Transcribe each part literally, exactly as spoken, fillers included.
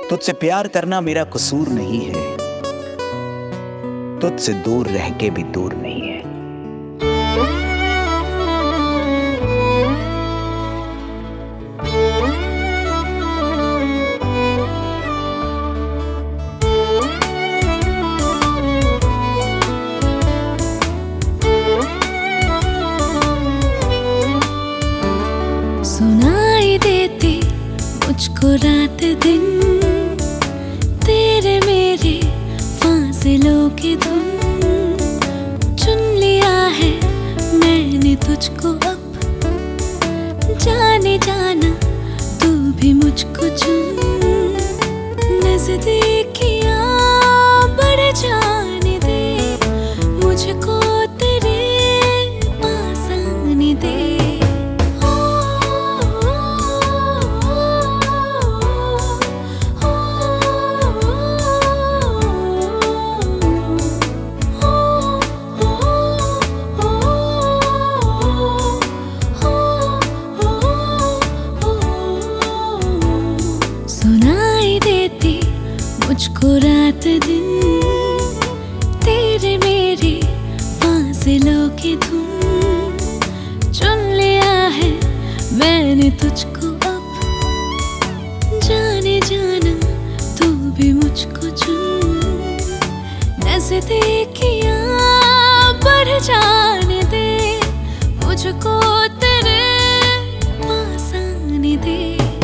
तुझसे प्यार करना मेरा कसूर नहीं है, तुझसे दूर रह के भी दूर नहीं है। सुनाई देती मुझको रात दिन तेरे मेरे फासलों की धुन। चुन लिया है मैंने तुझको अब, जाने जाना तू भी मुझको चुन। नजदीकियां बढ़ जाने दे, मुझको तेरे पास आने दे। सुनाई देती मुझको रात दिन तेरे मेरे फासलों की धुन। चुन लिया है मैंने तुझको अब, जाने जाना तू भी मुझको चुन। नजदीकियां बढ़ जाने दे, मुझको तेरे पास आने दे।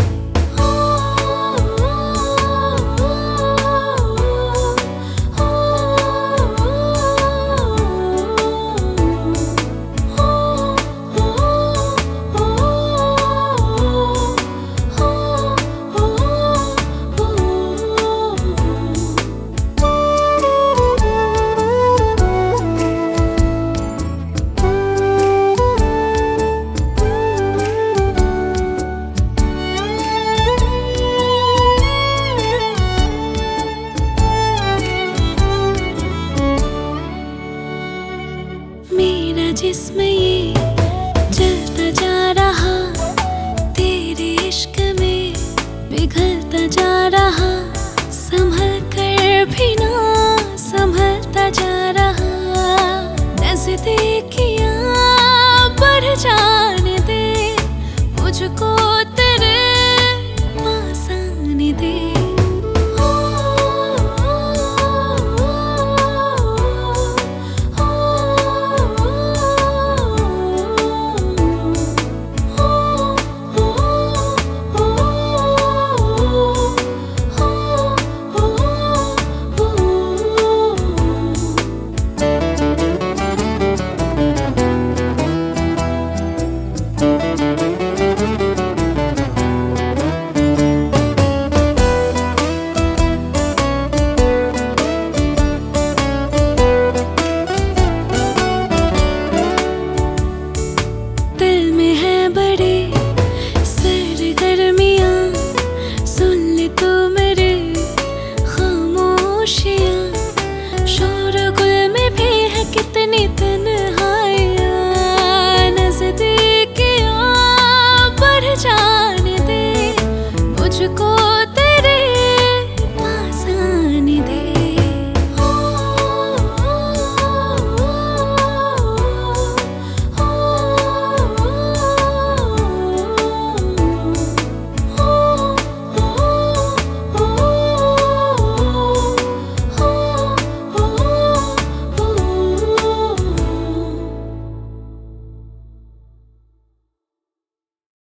जिस्म ये जलता जा रहा, तेरे इश्क में पिघलता जा रहा। संभल कर भी ना संभलता जा रहा। नजदीकियां बढ़ जाने दे, मुझको तेरे पास आने दे। कितनी तन्हाइयां, नजदीकियां बढ़ जाने दे, मुझको